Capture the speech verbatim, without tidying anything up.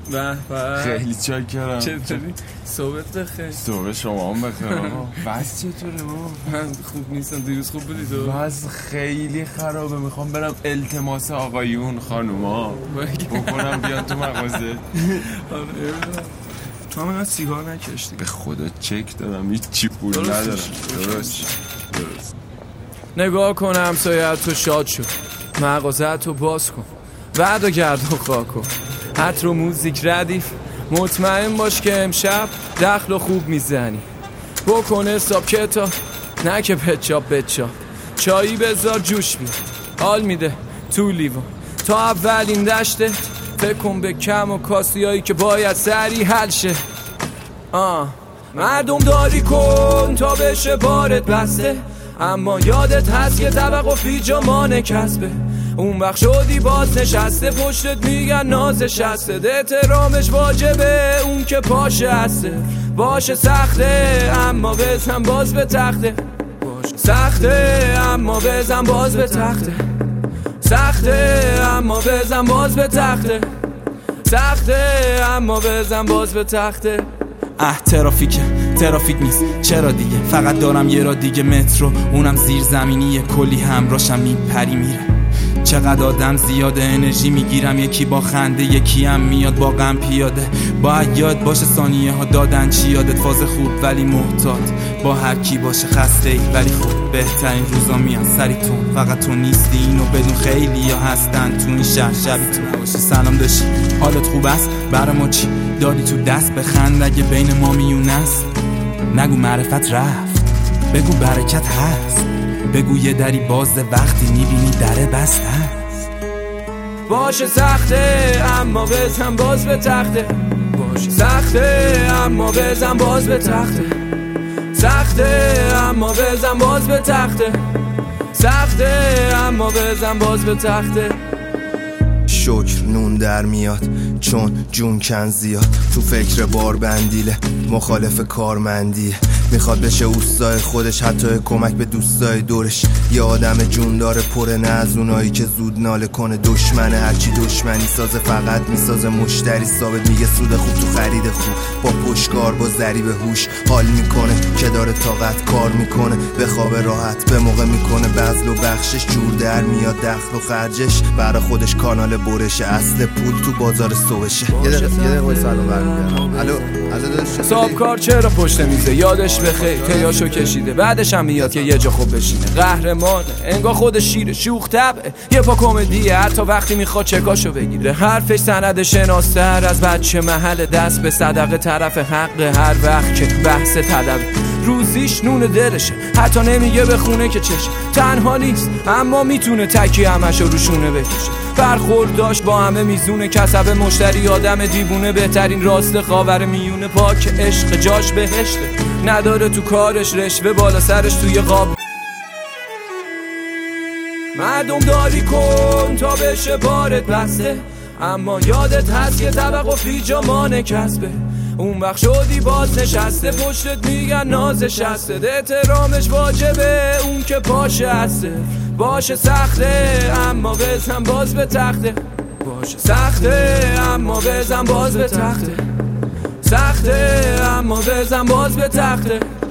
به به خیلی چاکرم. چطوری؟ صحبت بخیر. صحبت شما هم بخیر آقا. وضع چطوره بابا؟ من خوب نیستم. دیروز خوب بودی تو؟ وضع خیلی خرابه. میخوام برم التماس آقایون خانوما بکنم بیان تو مغازه. آره تو هم اینقدر سیگار نکشتی؟ به خدا چک دارم هیچ چی پول ندارم. درست درست. نگاه کن همسایه تو شاد شد، مغازه تو باز کن، بعد و گرد و خواه کن، حتی رو موزیک ردیف. مطمئن باش که امشب دخل و خوب میزنی. بکن حساب کتاب نه که پچاپ بچاپ. چایی بذار جوش بیاد حال میده تو لیوان. تا اولین دشته فکر کن به کم و کاسی هایی که باید سری حل شه. آه مردم داری کن تا بشه بارت بسته، اما یادت هست یه طبق و فیجامان کسبه. اون وقت شدی باز نشسته پشتت میگن نازش هسته. احترامش واجبه اون که پاشه هسته. باشه سخته اما بزن باز به تخته. باشه سخته اما بزن باز به تخته. سخته اما بزن باز به تخته. سخته اما بزن باز به تخته. اه ترافیکه ترافیک نیست چرا دیگه، فقط دارم یه را دیگه مترو، اونم زیر زمینیه، کلی همراشم میپری میره. چقدر آدم زیاده انرژی میگیرم، یکی با خنده یکی هم میاد با غم پیاده. باید یاد باشه ثانیه ها دادن چی یادت، فاز خوب ولی محتاط با هر کی باشه خسته ای ولی خوب. بهترین روزا میان سریتون، فقط تو نیستی اینو بدون. خیلی ها هستن تو این شهر شبی تو باشی. سلام داشتی حالت خوب است برا ما چی دادی تو دست، بخند اگه بین ما میون است. نگو معرفت رفت بگو برکت هست، بگو یه دری بازه وقتی میبینی دره بسته است. باشه سخته اما بزن باز به تخته. باشه سخته اما بزن باز به تخته. سخته اما بزن باز به تخته. سخته اما بزن باز به تخته. شکر نون در میاد چون جون کن زیاد. تو فکر بار بندیله مخالف کارمندیه، میخواد بشه اوستای خودش حتی کمک به دوستای دورش. یه آدم جون داره پره نه از اونایی که زود ناله کنه. دشمنه هرچی دشمنی سازه فقط میسازه مشتری ثابت. میگه سود خوب تو خرید خوب، با پشتکار با ذریب هوش حال میکنه که داره طاقت کار میکنه. به خواب راحت به موقع میکنه بذل و بخشش، جور در میاد دخل و خرجش. برای خودش کانال برشه اصل پول تو بازار صبحشه. یه دقیقه یه دقیقه سلام برمیگردم. الو الو داداش صاحب کار چرا پشت میزه یادش بخیر تیاشو کشیده، بعدش هم میاد که یه جا خوب بشینه. قهرمانه انگار خود شیره شوخ طبعه، یه پا کمدیه حتی وقتی میخواد چکاشو بگیره. حرفش سند شناستر از بچه محل دست به صدقه طرف حق. هر وقت که بحث تدبیر روزیش نون دلشه، حتی نمیگه به خونه که چشه. تنها نیست اما میتونه تکی همشو روشونه بکشه. برخورد داشت با همه میزونه، کسب مشتری آدم دیوونه. بهترین راست خاور میونه پاک عشق جاش بهشته. نداره تو کارش رشوه بالا سرش توی قاب. مردم داری کن تا بشه بارت بسته، اما یادت هست یه طبق و فیجامان کسبه. اون وقت شدی باز نشسته پشتت میگن نازش هسته. احترامش واجبه اون که پاشه هسته. باشه سخته اما بزن باز به تخته. باشه سخته اما بزن باز به تخته. سخته اما بزن باز به تخته.